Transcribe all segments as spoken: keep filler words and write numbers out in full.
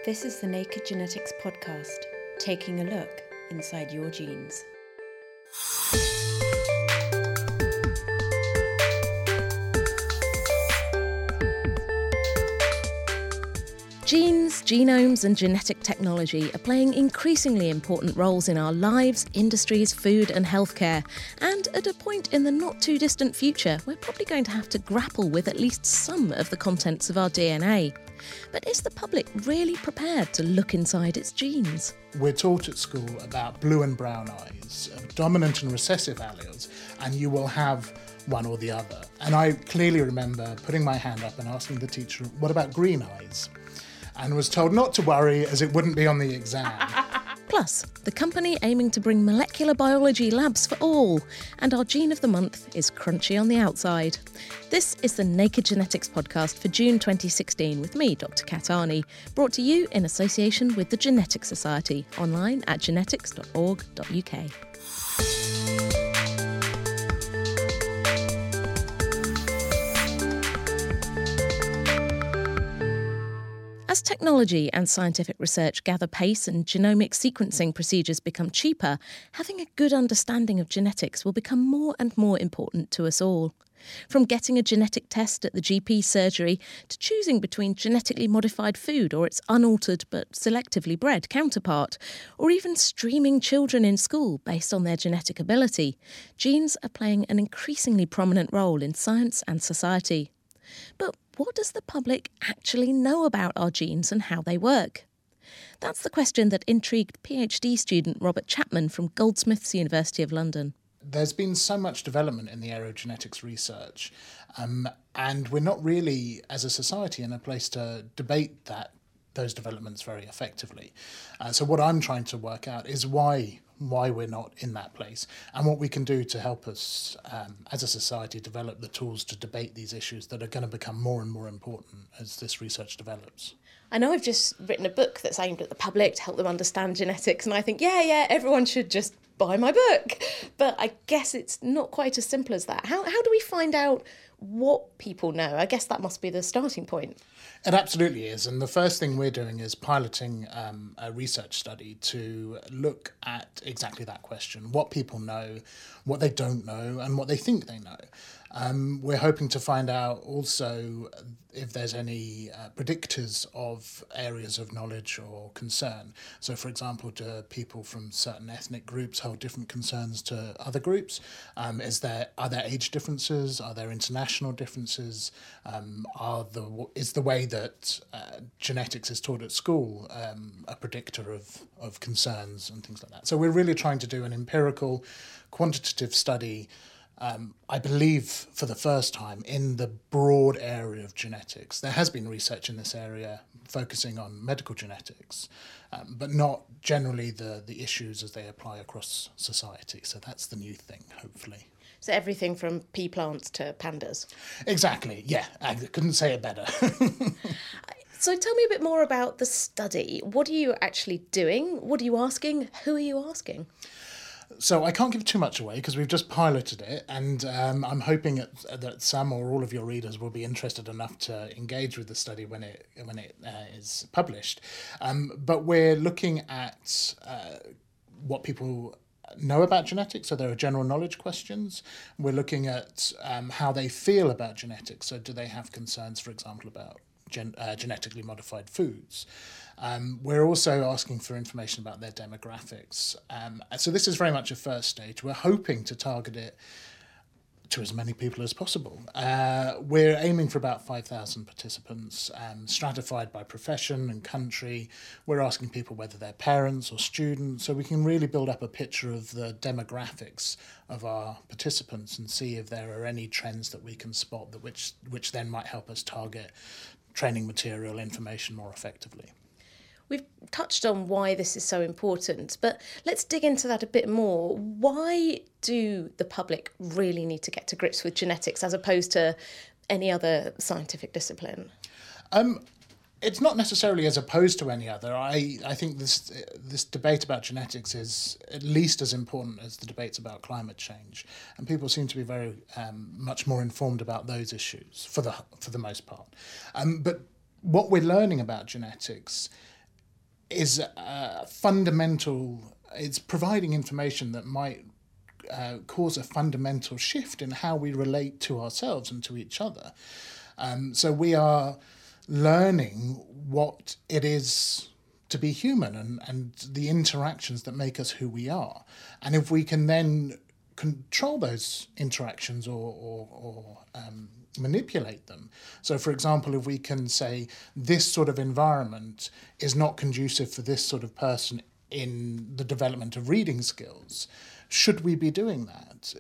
This is the Naked Genetics podcast, taking a look inside your genes. Genes, genomes and genetic technology are playing increasingly important roles in our lives, industries, food and healthcare. And at a point in the not too distant future, we're probably going to have to grapple with at least some of the contents of our D N A. But is the public really prepared to look inside its genes? We're taught at school about blue and brown eyes, dominant and recessive alleles, and you will have one or the other. And I clearly remember putting my hand up and asking the teacher, what about green eyes? And was told not to worry as it wouldn't be on the exam. Plus, the company aiming to bring molecular biology labs for all, and our gene of the month is crunchy on the outside. This is the Naked Genetics podcast for June twenty sixteen with me, Doctor Kat Arney, brought to you in association with the Genetics Society, online at genetics dot org dot U K. As technology and scientific research gather pace and genomic sequencing procedures become cheaper, having a good understanding of genetics will become more and more important to us all. From getting a genetic test at the G P surgery to choosing between genetically modified food or its unaltered but selectively bred counterpart, or even streaming children in school based on their genetic ability, genes are playing an increasingly prominent role in science and society. But what does the public actually know about our genes and how they work? That's the question that intrigued PhD student Robert Chapman from Goldsmiths, University of London. There's been so much development in the area of genetics research, um, and we're not really, as a society, in a place to debate that those developments very effectively. Uh, so what I'm trying to work out is why why we're not in that place and what we can do to help us um, as a society develop the tools to debate these issues that are going to become more and more important as this research develops. I know I've just written a book that's aimed at the public to help them understand genetics, and I think, yeah, yeah, everyone should just buy my book. But I guess it's not quite as simple as that. How how do we find out what people know? I guess that must be the starting point. It absolutely is. And the first thing we're doing is piloting um, a research study to look at exactly that question, what people know, what they don't know, and what they think they know. Um, we're hoping to find out also if there's any uh, predictors of areas of knowledge or concern. So, for example, do people from certain ethnic groups hold different concerns to other groups? Um, is there are there age differences? Are there international differences? Um, are the is the way that uh, genetics is taught at school um, a predictor of of concerns and things like that? So, we're really trying to do an empirical, quantitative study. Um, I believe for the first time in the broad area of genetics. There has been research in this area focusing on medical genetics, um, but not generally the, the issues as they apply across society. So that's the new thing, hopefully. So everything from pea plants to pandas. Exactly, yeah. I couldn't say it better. So tell me a bit more about the study. What are you actually doing? What are you asking? Who are you asking? So I can't give too much away because we've just piloted it, and um, I'm hoping that, that some or all of your readers will be interested enough to engage with the study when it when it uh, is published. Um, but we're looking at uh, what people know about genetics, so there are general knowledge questions. We're looking at um, how they feel about genetics, so do they have concerns, for example, about gen- uh, genetically modified foods. Um, we're also asking for information about their demographics. Um, so this is very much a first stage. We're hoping to target it to as many people as possible. Uh, we're aiming for about five thousand participants, um, stratified by profession and country. We're asking people whether they're parents or students, so we can really build up a picture of the demographics of our participants and see if there are any trends that we can spot that which which then might help us target training material information more effectively. We've touched on why this is so important, but let's dig into that a bit more. Why do the public really need to get to grips with genetics as opposed to any other scientific discipline? Um, it's not necessarily as opposed to any other. I, I think this this debate about genetics is at least as important as the debates about climate change, and people seem to be very um, much more informed about those issues for the for the most part. Um, but what we're learning about genetics is uh, fundamental. It's providing information that might uh, cause a fundamental shift in how we relate to ourselves and to each other. Um, so we are learning what it is to be human and, and the interactions that make us who we are. And if we can then control those interactions or, or, or um, manipulate them. So, for example, if we can say this sort of environment is not conducive for this sort of person in the development of reading skills, should we be doing that?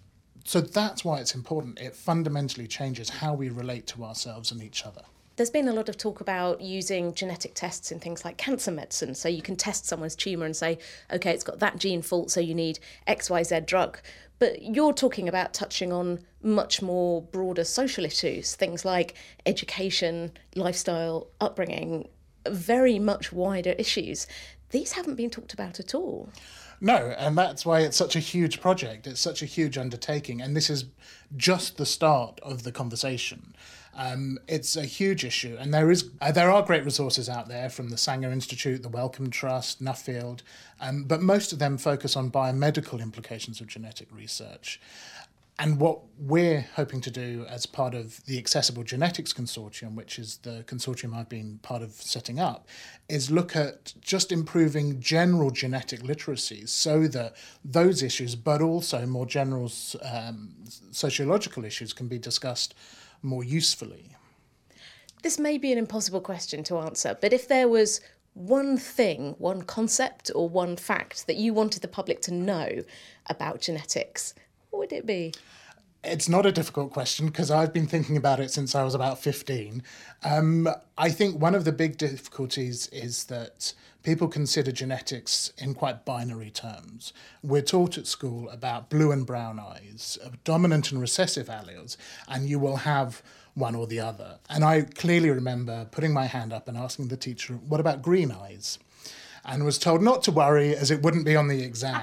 So that's why it's important. It fundamentally changes how we relate to ourselves and each other. There's been a lot of talk about using genetic tests in things like cancer medicine. So you can test someone's tumour and say, OK, it's got that gene fault, so you need X Y Z drug. But you're talking about touching on much more broader social issues, things like education, lifestyle, upbringing, very much wider issues. These haven't been talked about at all. No, and that's why it's such a huge project. It's such a huge undertaking, and this is just the start of the conversation. Um, it's a huge issue, and there is uh, there are great resources out there from the Sanger Institute, the Wellcome Trust, Nuffield, um, but most of them focus on biomedical implications of genetic research. And what we're hoping to do as part of the Accessible Genetics Consortium, which is the consortium I've been part of setting up, is look at just improving general genetic literacy so that those issues, but also more general um, sociological issues, can be discussed more usefully. This may be an impossible question to answer, but if there was one thing, one concept or one fact that you wanted the public to know about genetics, what would it be? It's not a difficult question because I've been thinking about it since I was about fifteen. Um, I think one of the big difficulties is that people consider genetics in quite binary terms. We're taught at school about blue and brown eyes, dominant and recessive alleles, and you will have one or the other. And I clearly remember putting my hand up and asking the teacher, what about green eyes? And was told not to worry as it wouldn't be on the exam.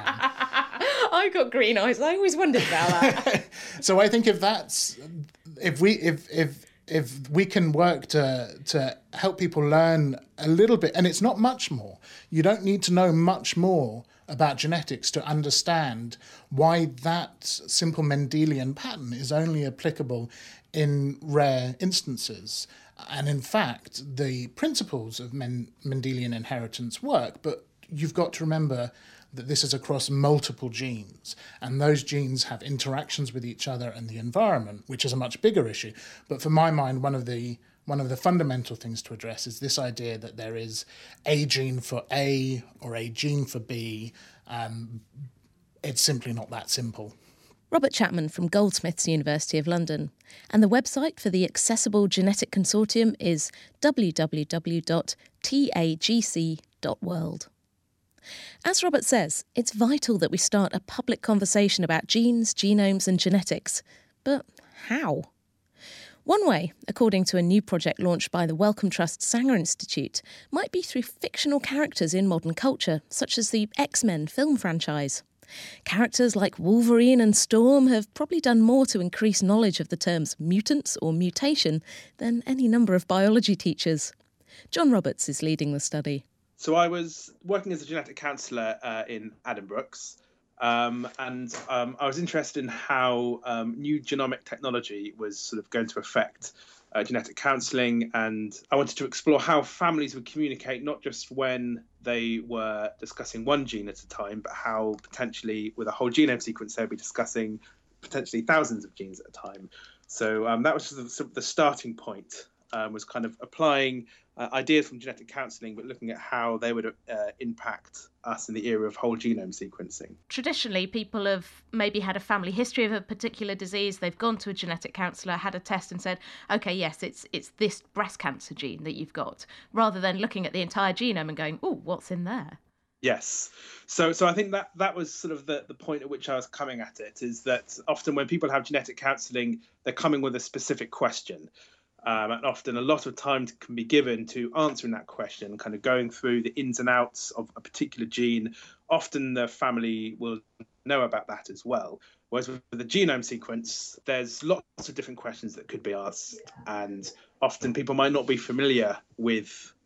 I got green eyes. I always wondered about that. So I think if that's if we if if if we can work to to help people learn a little bit, and it's not much more. You don't need to know much more about genetics to understand why that simple Mendelian pattern is only applicable in rare instances. And in fact, the principles of Men- Mendelian inheritance work, but you've got to remember that this is across multiple genes, and those genes have interactions with each other and the environment, which is a much bigger issue. But for my mind, one of the one of the fundamental things to address is this idea that there is a gene for A or a gene for B. Um, it's simply not that simple. Robert Chapman from Goldsmiths, University of London. And the website for the Accessible Genetic Consortium is w w w dot tagc dot world. As Robert says, it's vital that we start a public conversation about genes, genomes and genetics. But how? One way, according to a new project launched by the Wellcome Trust Sanger Institute, might be through fictional characters in modern culture, such as the X-Men film franchise. Characters like Wolverine and Storm have probably done more to increase knowledge of the terms mutants or mutation than any number of biology teachers. John Roberts is leading the study. So I was working as a genetic counsellor uh, in Addenbrooke's, um, and um, I was interested in how um, new genomic technology was sort of going to affect uh, genetic counselling, and I wanted to explore how families would communicate, not just when they were discussing one gene at a time, but how potentially with a whole genome sequence they'd be discussing potentially thousands of genes at a time. So um, that was sort of, sort of the starting point. Um, was kind of applying uh, ideas from genetic counselling, but looking at how they would uh, impact us in the era of whole genome sequencing. Traditionally, people have maybe had a family history of a particular disease. They've gone to a genetic counsellor, had a test and said, OK, yes, it's it's this breast cancer gene that you've got, rather than looking at the entire genome and going, oh, what's in there? Yes. So so I think that that was sort of the, the point at which I was coming at it, is that often when people have genetic counselling, they're coming with a specific question. Um, and often a lot of time can be given to answering that question, kind of going through the ins and outs of a particular gene. Often the family will know about that as well. Whereas with the genome sequence, there's lots of different questions that could be asked. And often people might not be familiar with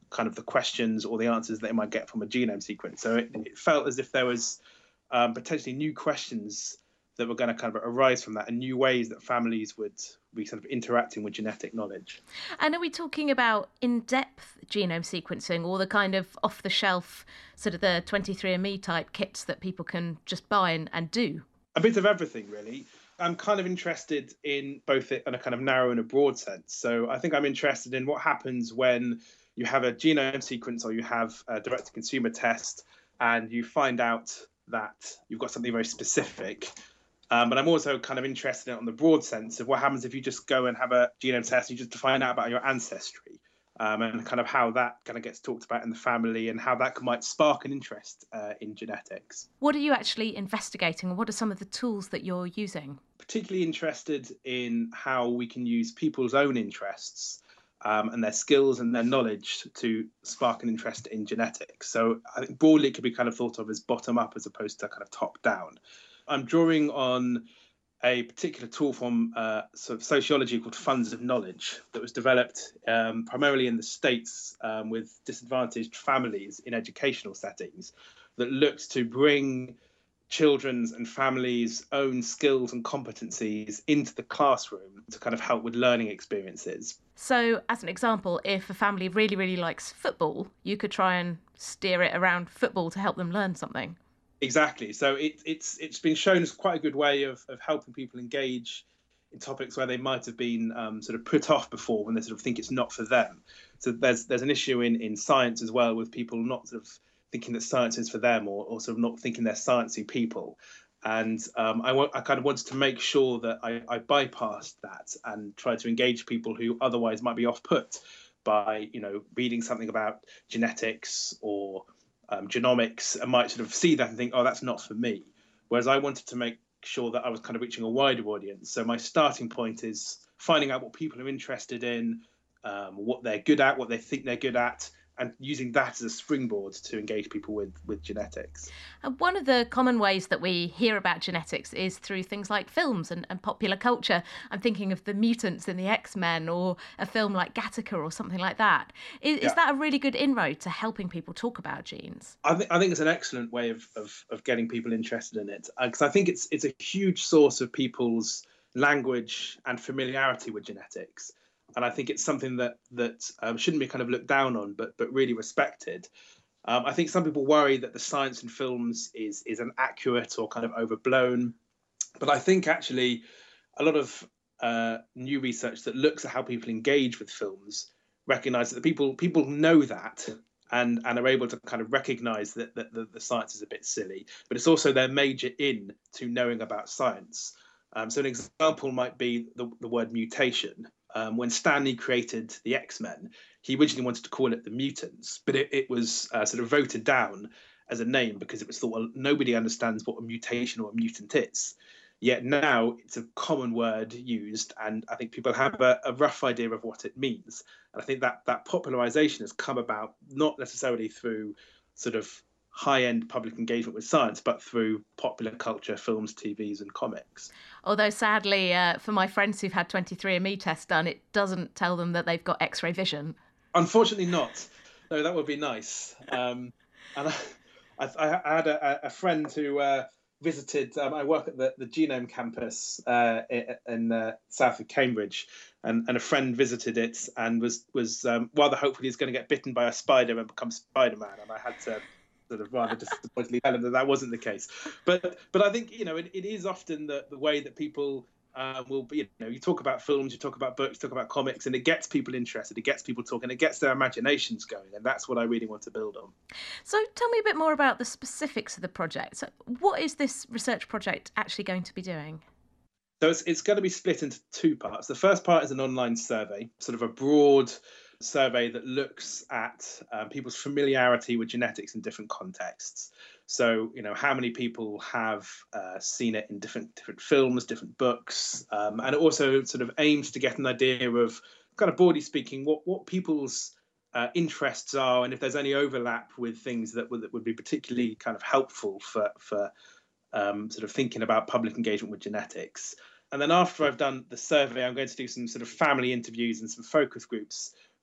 kind of the questions or the answers they might get from a genome sequence. So it, it felt as if there was um, potentially new questions that were going to kind of arise from that, and new ways that families would be sort of interacting with genetic knowledge. And are we talking about in-depth genome sequencing, or the kind of off-the-shelf, sort of the twenty-three and me type kits that people can just buy and, and do? A bit of everything, really. I'm kind of interested in both it in a kind of narrow and a broad sense. So I think I'm interested in what happens when you have a genome sequence or you have a direct-to-consumer test and you find out that you've got something very specific. Um, but I'm also kind of interested in it on the broad sense of what happens if you just go and have a genome test, you just to find out about your ancestry, um, and kind of how that kind of gets talked about in the family and how that might spark an interest uh, in genetics. What are you actually investigating? What are some of the tools that you're using? Particularly interested in how we can use people's own interests um, and their skills and their knowledge to spark an interest in genetics. So I think broadly it could be kind of thought of as bottom up as opposed to kind of top down. I'm drawing on a particular tool from uh, sort of sociology called Funds of Knowledge that was developed um, primarily in the States um, with disadvantaged families in educational settings that looked to bring children's and families' own skills and competencies into the classroom to kind of help with learning experiences. So, as an example, if a family really, really likes football, you could try and steer it around football to help them learn something. Exactly. So it, it's it's been shown as quite a good way of, of helping people engage in topics where they might have been um, sort of put off before when they sort of think it's not for them. So there's there's an issue in, in science as well with people not sort of thinking that science is for them, or, or sort of not thinking they're sciencey people. And um, I, want, I kind of wanted to make sure that I, I bypassed that and tried to engage people who otherwise might be off-put by, you know, reading something about genetics or Um, genomics, and might sort of see that and think, oh, that's not for me. Whereas I wanted to make sure that I was kind of reaching a wider audience. So my starting point is finding out what people are interested in, um, what they're good at, what they think they're good at, and using that as a springboard to engage people with, with genetics. And one of the common ways that we hear about genetics is through things like films and, and popular culture. I'm thinking of the mutants in the X-Men, or a film like Gattaca or something like that. Is, Yeah. is that a really good inroad to helping people talk about genes? I, th- I think it's an excellent way of, of, of getting people interested in it, because uh, I think it's it's a huge source of people's language and familiarity with genetics. And I think it's something that that um, shouldn't be kind of looked down on, but but really respected. Um, I think some people worry that the science in films is is inaccurate or kind of overblown, but I think actually a lot of uh, new research that looks at how people engage with films recognise that the people people know that and and are able to kind of recognise that, that the, the science is a bit silly, but it's also their major in to knowing about science. Um, so an example might be the, the word mutation. Um, when Stan Lee created the X-Men, he originally wanted to call it the Mutants, but it, it was uh, sort of voted down as a name because it was thought, well, nobody understands what a mutation or a mutant is. Yet now it's a common word used, and I think people have a, a rough idea of what it means. And I think that that popularization has come about not necessarily through sort of high-end public engagement with science, but through popular culture, films, T Vs and comics. Although sadly, uh, for my friends who've had twenty-three and me tests done, it doesn't tell them that they've got X-ray vision. Unfortunately not. No, that would be nice. Um, and I, I, I had a, a friend who uh, visited, um, I work at the, the Genome campus uh, in uh, south of Cambridge, and, and a friend visited it and was, was um, rather hopeful he was going to get bitten by a spider and become Spider-Man, and I had to sort of rather disappointedly tell him that that wasn't the case. But but I think, you know, it, it is often the, the way that people uh, will be, you know, you talk about films, you talk about books, you talk about comics, and it gets people interested, it gets people talking, it gets their imaginations going, and that's what I really want to build on. So tell me a bit more about the specifics of the project. So what is this research project actually going to be doing? So it's, it's going to be split into two parts. The first part is an online survey, sort of a broad survey that looks at um, people's familiarity with genetics in different contexts. So, you know, how many people have uh, seen it in different different films, different books, um, and it also sort of aims to get an idea of, kind of broadly speaking, what what people's uh, interests are, and if there's any overlap with things that would, that would be particularly kind of helpful for for um, sort of thinking about public engagement with genetics. And then after I've done the survey, I'm going to do some sort of family interviews and some focus groups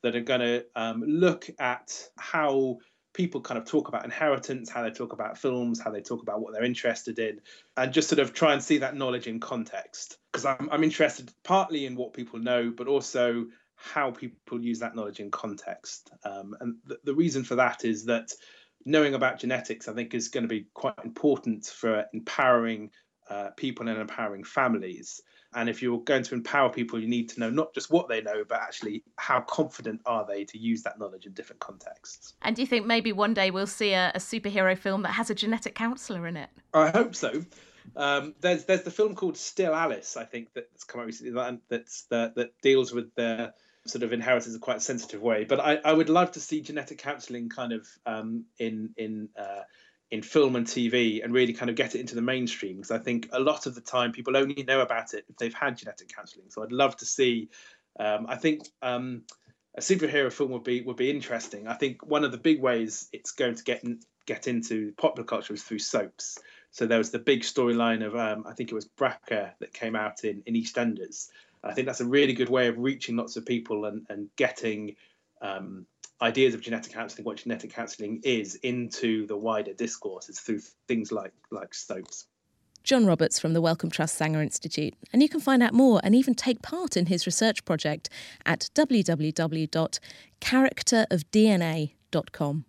that are going to um, look at how people kind of talk about inheritance, how they talk about films, how they talk about what they're interested in, and just sort of try and see that knowledge in context. Because I'm, I'm interested partly in what people know, but also how people use that knowledge in context. Um, and th- the reason for that is that knowing about genetics, I think, is going to be quite important for empowering uh, people and empowering families. And if you're going to empower people, you need to know not just what they know, but actually how confident are they to use that knowledge in different contexts. And do you think maybe one day we'll see a, a superhero film that has a genetic counsellor in it? I hope so. Um, there's there's the film called Still Alice, I think, that's come out recently, that, that's, that, that deals with the sort of inheritance in quite a sensitive way. But I, I would love to see genetic counselling kind of um, in in uh, in film and T V, and really kind of get it into the mainstream, because I think a lot of the time people only know about it if they've had genetic counselling. So I'd love to see, um, I think um, a superhero film would be would be interesting. I think one of the big ways it's going to get in, get into popular culture is through soaps. So there was the big storyline of, um, I think it was B R C A that came out in, in EastEnders. I think that's a really good way of reaching lots of people and, and getting um, ideas of genetic counselling, what genetic counselling is, into the wider discourse. It's through things like like soaps. John Roberts from the Wellcome Trust Sanger Institute. And you can find out more and even take part in his research project at w w w dot character of d n a dot com.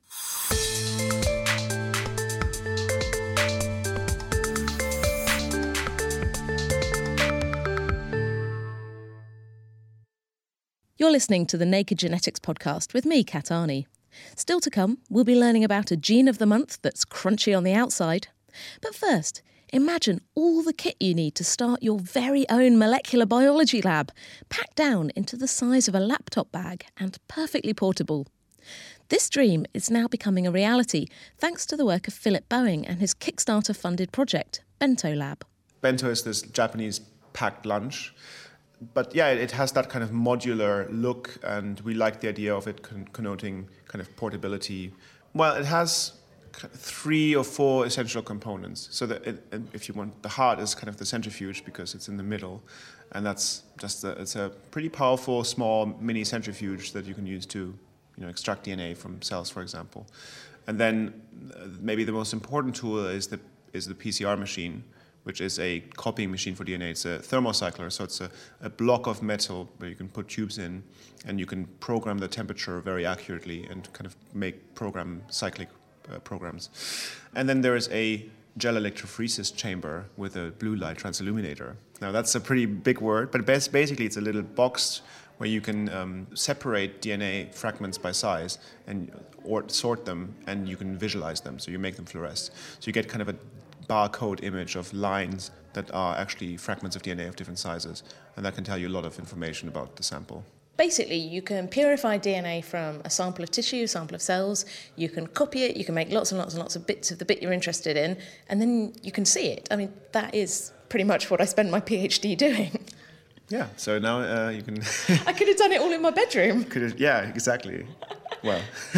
You're listening to the Naked Genetics podcast with me, Kat Arney. Still to come, we'll be learning about a gene of the month that's crunchy on the outside. But first, imagine all the kit you need to start your very own molecular biology lab, packed down into the size of a laptop bag and perfectly portable. This dream is now becoming a reality thanks to the work of Philip Boeing and his Kickstarter-funded project, Bento Lab. Bento is this Japanese packed lunch. But yeah, it has that kind of modular look, and we like the idea of it con- connoting kind of portability. Well, it has three or four essential components. So that it, if you want, the heart is kind of the centrifuge because it's in the middle, and that's just a, it's a pretty powerful small mini centrifuge that you can use to, you know, extract D N A from cells, for example. And then uh, maybe the most important tool is the is the P C R machine, which is a copying machine for D N A. It's a thermocycler, so it's a, a block of metal where you can put tubes in, and you can program the temperature very accurately and kind of make program cyclic uh, programs. And then there is a gel electrophoresis chamber with a blue light transilluminator. Now that's a pretty big word, but basically it's a little box where you can um, separate D N A fragments by size and or sort them, and you can visualize them, so you make them fluoresce. So you get kind of a barcode image of lines that are actually fragments of D N A of different sizes, and that can tell you a lot of information about the sample. Basically, you can purify D N A from a sample of tissue, a sample of cells, you can copy it, you can make lots and lots and lots of bits of the bit you're interested in, and then you can see it. I mean, that is pretty much what I spent my PhD doing. Yeah, so now uh, you can... I could have done it all in my bedroom. Could have, yeah, exactly. Well.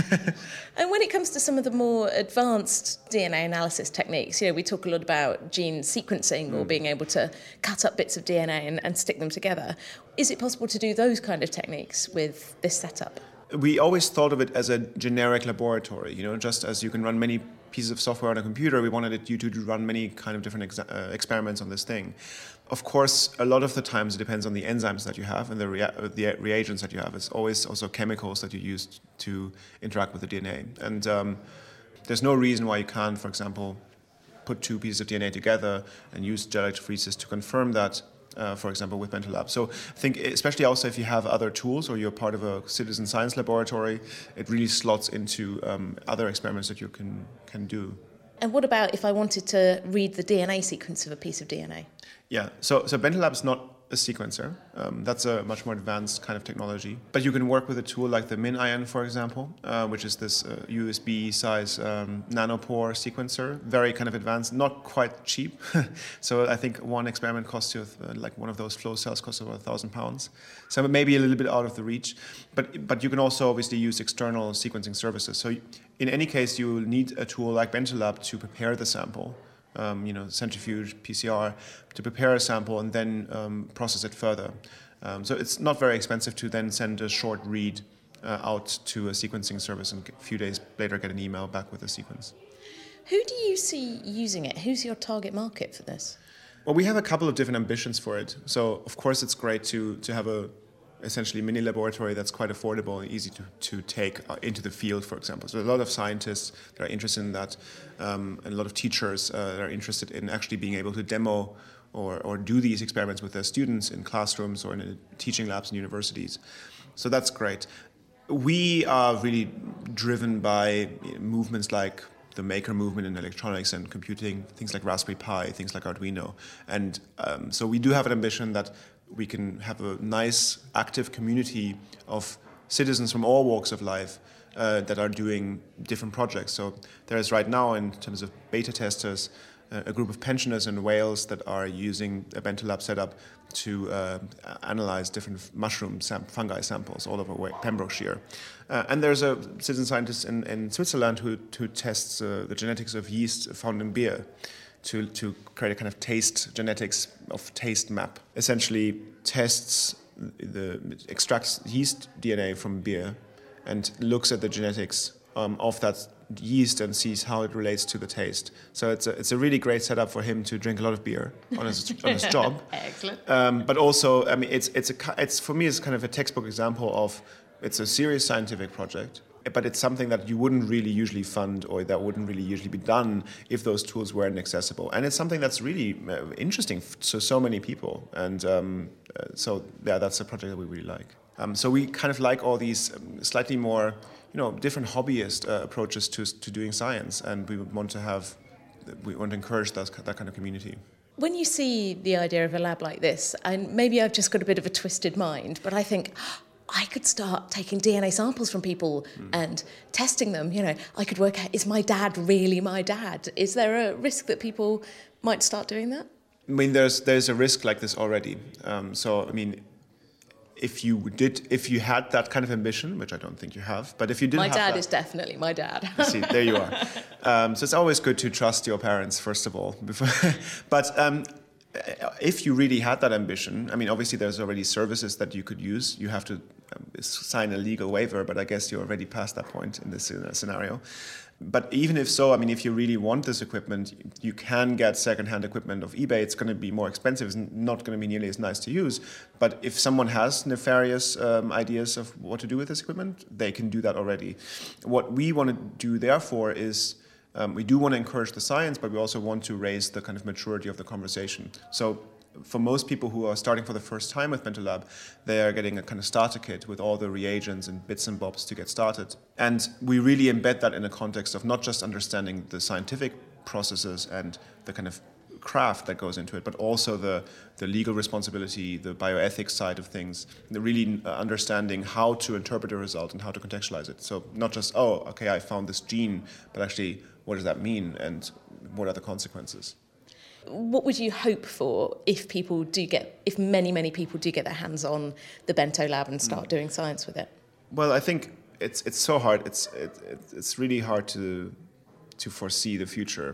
And when it comes to some of the more advanced D N A analysis techniques, you know, we talk a lot about gene sequencing mm. or being able to cut up bits of D N A and, and stick them together. Is it possible to do those kind of techniques with this setup? We always thought of it as a generic laboratory, you know, just as you can run many pieces of software on a computer, we wanted you to run many kind of different ex- uh, experiments on this thing. Of course, a lot of the times it depends on the enzymes that you have and the, rea- the reagents that you have. It's always also chemicals that you use to interact with the D N A. And um, there's no reason why you can't, for example, put two pieces of D N A together and use gel electrophoresis to confirm that, uh, for example, with Bento Lab. So I think especially also if you have other tools or you're part of a citizen science laboratory, it really slots into um, other experiments that you can, can do. And what about if I wanted to read the D N A sequence of a piece of D N A? Yeah, so so Bento Lab is not a sequencer. Um, that's a much more advanced kind of technology. But you can work with a tool like the MinION, for example, uh, which is this uh, U S B size um, nanopore sequencer. Very kind of advanced, not quite cheap. So I think one experiment costs you, uh, like one of those flow cells costs about a thousand pounds. So maybe a little bit out of the reach. But but you can also obviously use external sequencing services. So in any case, you will need a tool like Bento Lab to prepare the sample. Um, you know, centrifuge, P C R, to prepare a sample and then um, process it further. Um, so it's not very expensive to then send a short read uh, out to a sequencing service and a few days later get an email back with a sequence. Who do you see using it? Who's your target market for this? Well, we have a couple of different ambitions for it. So, of course, it's great to, to have a essentially mini laboratory that's quite affordable and easy to, to take uh, into the field, for example. So a lot of scientists that are interested in that, um, and a lot of teachers uh, that are interested in actually being able to demo or, or do these experiments with their students in classrooms or in uh, teaching labs in universities. So that's great. We are really driven by movements like the maker movement in electronics and computing, things like Raspberry Pi, things like Arduino. And um, so we do have an ambition that we can have a nice, active community of citizens from all walks of life uh, that are doing different projects. So there is right now, in terms of beta testers, uh, a group of pensioners in Wales that are using a Bentolab setup to uh, analyze different mushroom sam- fungi samples all over Pembrokeshire. Uh, and there's a citizen scientist in, in Switzerland who, who tests uh, the genetics of yeast found in beer to, to create a kind of taste genetics of taste map. Essentially tests the, extracts yeast D N A from beer and looks at the genetics um, of that yeast and sees how it relates to the taste. So it's a, it's a really great setup for him to drink a lot of beer on his, on his job. Excellent. Um, but also, I mean, it's it's a it's for me it's kind of a textbook example of it's a serious scientific project, but it's something that you wouldn't really usually fund or that wouldn't really usually be done if those tools weren't accessible. And it's something that's really uh, interesting to so many people. And um, uh, so yeah, that's a project that we really like. Um, so we kind of like all these um, slightly more, you know, different hobbyist uh, approaches to to doing science, and we want to have, we want to encourage that, that kind of community. When you see the idea of a lab like this, and maybe I've just got a bit of a twisted mind, but I think I could start taking D N A samples from people mm. and testing them. You know, I could work out, is my dad really my dad? Is there a risk that people might start doing that? I mean, there's there's a risk like this already. Um, so, I mean, if you did, if you had that kind of ambition, which I don't think you have, but if you did, my have dad that, is definitely my dad. See, there you are. Um, so it's always good to trust your parents first of all. Before, but um, if you really had that ambition, I mean, obviously there's already services that you could use. You have to um, sign a legal waiver, but I guess you're already past that point in this scenario. But even if so, I mean, if you really want this equipment, you can get secondhand equipment off eBay. It's going to be more expensive. It's not going to be nearly as nice to use. But if someone has nefarious um, ideas of what to do with this equipment, they can do that already. What we want to do, therefore, is um, we do want to encourage the science, but we also want to raise the kind of maturity of the conversation. So for most people who are starting for the first time with Bentolab, they are getting a kind of starter kit with all the reagents and bits and bobs to get started. And we really embed that in a context of not just understanding the scientific processes and the kind of craft that goes into it, but also the, the legal responsibility, the bioethics side of things, the really understanding how to interpret a result and how to contextualize it. So not just, oh, okay, I found this gene, but actually, what does that mean and what are the consequences? What would you hope for if people do get, if many, many people do get their hands on the Bentolab and start mm. doing science with it? Well, I think it's it's so hard. It's it, it's really hard to to foresee the future,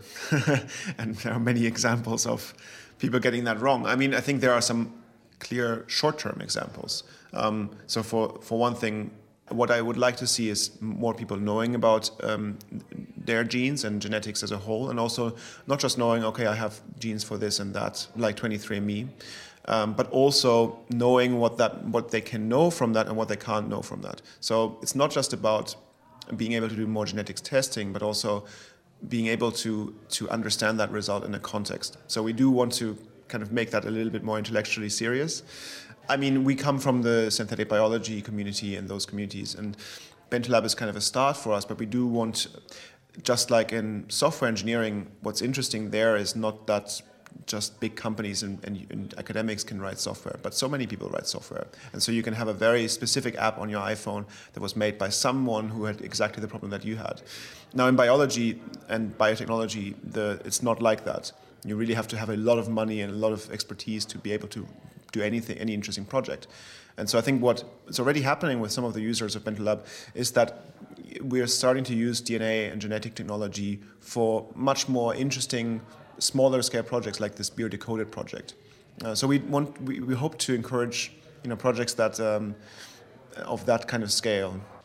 and there are many examples of people getting that wrong. I mean, I think there are some clear short-term examples. Um, so for for one thing, what I would like to see is more people knowing about um, their genes and genetics as a whole, and also not just knowing, okay, I have genes for this and that, like twenty-three and me, um, but also knowing what that, what they can know from that and what they can't know from that. So it's not just about being able to do more genetics testing, but also being able to to understand that result in a context. So we do want to kind of make that a little bit more intellectually serious. I mean, we come from the synthetic biology community and those communities, and Bentolab is kind of a start for us, but we do want, just like in software engineering, what's interesting there is not that just big companies and, and, and academics can write software, but so many people write software. And so you can have a very specific app on your iPhone that was made by someone who had exactly the problem that you had. Now in biology and biotechnology, the, it's not like that. You really have to have a lot of money and a lot of expertise to be able to do anything, any interesting project. And so I think what is already happening with some of the users of Bentolab is that we are starting to use D N A and genetic technology for much more interesting, smaller scale projects like this Beer Decoded project. Uh, so we want, we, we hope to encourage, you know, projects that um, of that kind of scale.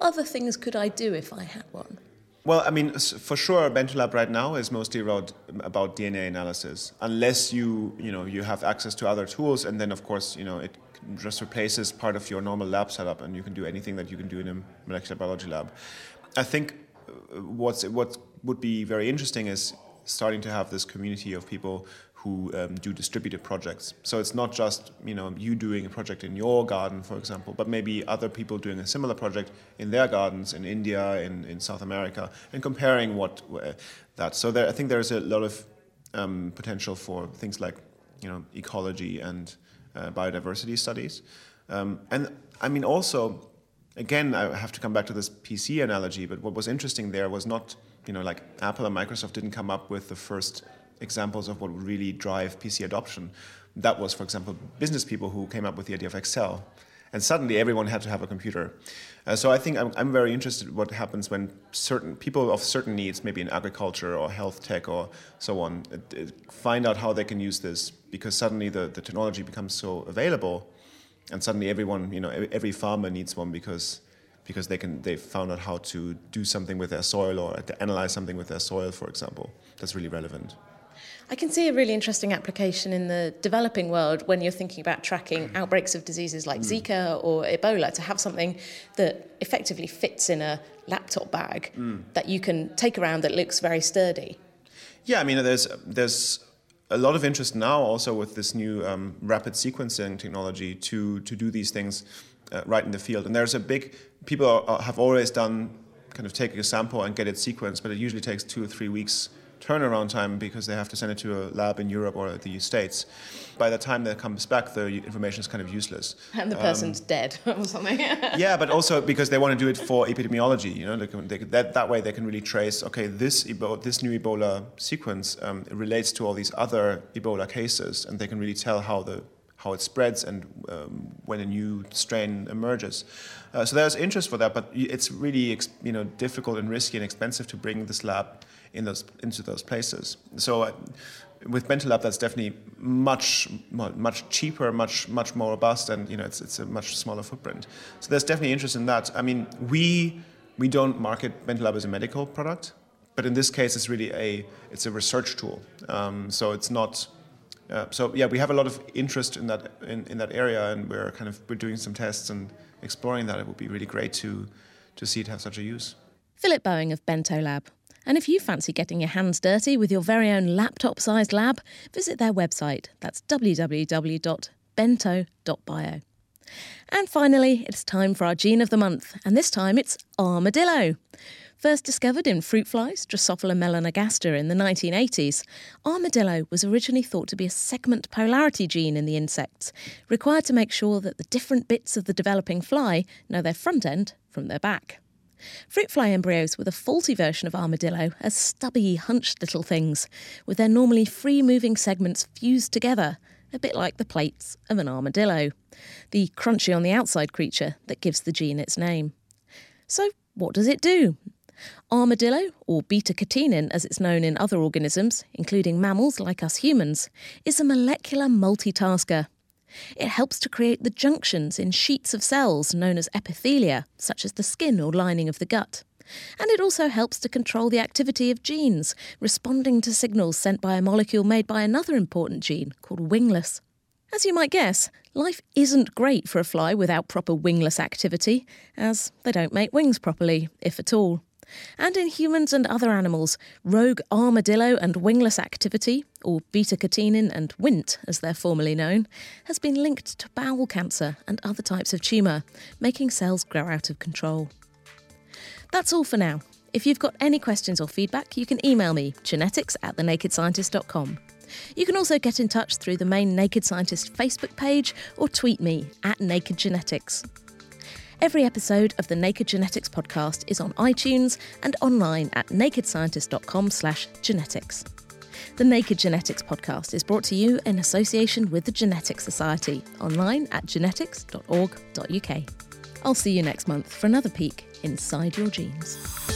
other things could I do if I had one? Well, I mean, for sure, Bentolab right now is mostly about, about D N A analysis, unless you, you know, you have access to other tools, and then of course, you know, it just replaces part of your normal lab setup, and you can do anything that you can do in a molecular biology lab. I think what's what would be very interesting is starting to have this community of people who um, do distributed projects. So it's not just, you know, you doing a project in your garden, for example, but maybe other people doing a similar project in their gardens in India, in, in South America, and comparing what uh, that. So there, I think there's a lot of um, potential for things like, you know, ecology and uh, biodiversity studies. Um, and I mean, also, again, I have to come back to this P C analogy, but what was interesting there was not, you know, like Apple and Microsoft didn't come up with the first examples of what would really drive P C adoption. That was, for example, business people who came up with the idea of Excel. And suddenly everyone had to have a computer. Uh, so I think I'm, I'm very interested in what happens when certain people of certain needs, maybe in agriculture or health tech or so on, uh, find out how they can use this, because suddenly the, the technology becomes so available, and suddenly everyone, you know, every farmer needs one because because they can they found out how to do something with their soil or to analyze something with their soil, for example. That's really relevant. I can see a really interesting application in the developing world when you're thinking about tracking mm. outbreaks of diseases like mm. Zika or Ebola, to have something that effectively fits in a laptop bag mm. that you can take around that looks very sturdy. Yeah, I mean, there's there's a lot of interest now also with this new um, rapid sequencing technology to to do these things uh, right in the field. And there's a big, people are, have always done kind of take a sample and get it sequenced, but it usually takes two or three weeks turnaround time because they have to send it to a lab in Europe or the States. By the time that comes back, the information is kind of useless. And the person's um, dead or something. Yeah, but also because they want to do it for epidemiology. You know, they can, they, that that way they can really trace. Okay, this Ebola, this new Ebola sequence um, relates to all these other Ebola cases, and they can really tell how the how it spreads and um, when a new strain emerges. Uh, so there's interest for that, but it's really you know difficult and risky and expensive to bring this lab in those into those places. So uh, with Bentolab, that's definitely much much cheaper, much much more robust, and you know it's it's a much smaller footprint. So there's definitely interest in that. I mean, we we don't market Bentolab as a medical product, but in this case, it's really a it's a research tool. Um, so it's not. Uh, so yeah, we have a lot of interest in that in, in that area, and we're kind of we're doing some tests and exploring that. It would be really great to to see it have such a use. Philip Bowing of Bentolab. And if you fancy getting your hands dirty with your very own laptop-sized lab, visit their website. That's w w w dot bento dot bio. And finally, it's time for our gene of the month, and this time it's armadillo. First discovered in fruit flies, Drosophila melanogaster, in the nineteen eighties, armadillo was originally thought to be a segment polarity gene in the insects, required to make sure that the different bits of the developing fly know their front end from their back. Fruit fly embryos were the faulty version of armadillo as stubby, hunched little things, with their normally free-moving segments fused together, a bit like the plates of an armadillo, the crunchy-on-the-outside creature that gives the gene its name. So, what does it do? Armadillo, or beta-catenin as it's known in other organisms, including mammals like us humans, is a molecular multitasker. It helps to create the junctions in sheets of cells known as epithelia, such as the skin or lining of the gut. And it also helps to control the activity of genes, responding to signals sent by a molecule made by another important gene called wingless. As you might guess, life isn't great for a fly without proper wingless activity, as they don't make wings properly, if at all. And in humans and other animals, rogue armadillo and wingless activity, or beta-catenin and Wnt as they're formerly known, has been linked to bowel cancer and other types of tumour, making cells grow out of control. That's all for now. If you've got any questions or feedback, you can email me, genetics at the naked scientist dot com. You can also get in touch through the main Naked Scientist Facebook page or tweet me at Naked Genetics. Every episode of the Naked Genetics podcast is on iTunes and online at naked scientist dot com slash genetics. The Naked Genetics podcast is brought to you in association with the Genetics Society, online at genetics dot org dot u k. I'll see you next month for another peek inside your genes.